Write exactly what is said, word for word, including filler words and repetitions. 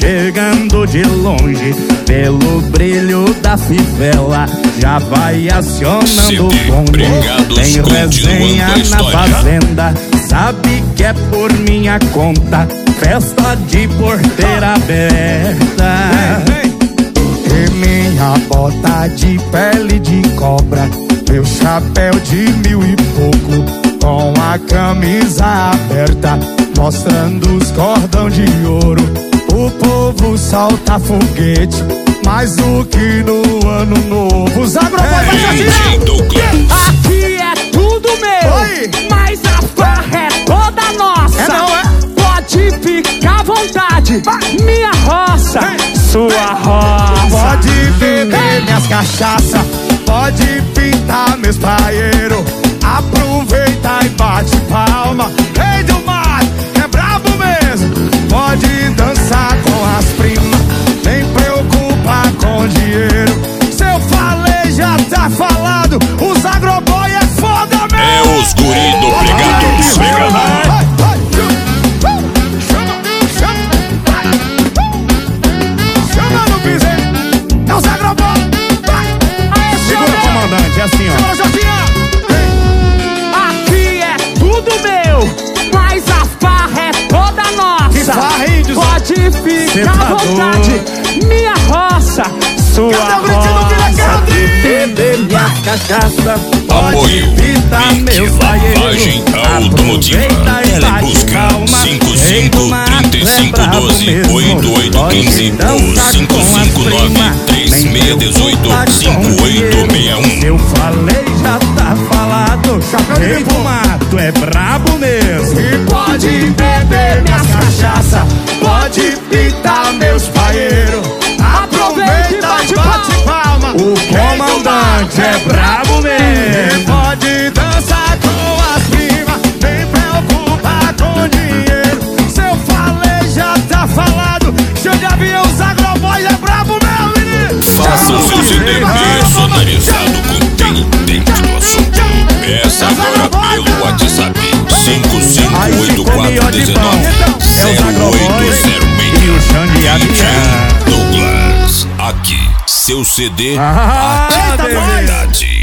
chegando de longe, pelo brilho da fivela, já vai acionando o bonde. Tem resenha na fazenda, sabe que é por minha conta, festa de porteira aberta. E minha bota de pele de cobra, meu chapéu de mil e pouco, com a camisa aberta, mostrando os cordão de ouro. O povo solta foguete, mais do que no ano novo. Os agrobóis vai já aqui é tudo meu. Oi. Mas a farra é toda nossa. É não, é? Pode ficar à vontade, minha roça, Ei. sua Ei. roça. Pode beber minhas cachaça, pode pintar meus paeiros, aproveita e bate palma. Rei do mar, é brabo mesmo. Pode dançar com as primas, nem preocupa com dinheiro. Se eu falei, já tá falado. Os agroboy é foda mesmo. É os guri do Pregado. Chama, chama, chama no piseiro. É os agroboy. Segura, comandante, é assim, ó. Segura, Jotinha. Aqui é tudo meu, mas a farra é toda nossa. Que farra, índios? Pode ficar à vontade, minha roça, sua roça. Beber minha cachaça, Apoio pintar meus Lavagem Automotiva. Telebusca cinco cinco, trinta e cinco, doze, oito oito um cinco ou cinco cinco nove, três seis um oito, cinco oito seis um. Eu falei, já tá falado. Rei do mato é brabo mesmo. E pode beber minhas cachaça, pode pintar meus paeiros, aproveita e bate palma. O comandante é brabo mesmo. Pode dançar com as primas, nem preocupa com dinheiro. Se eu falei, já tá falado. Show de avião, os agroboys é brabo meu menino. Faça o seu C D personalizado com quem entende do assunto. Peça agora pelo WhatsApp cinco cinco oito quatro um nove zero oito zero seis. Douglas, aqui, seu C D, Ah, atividade.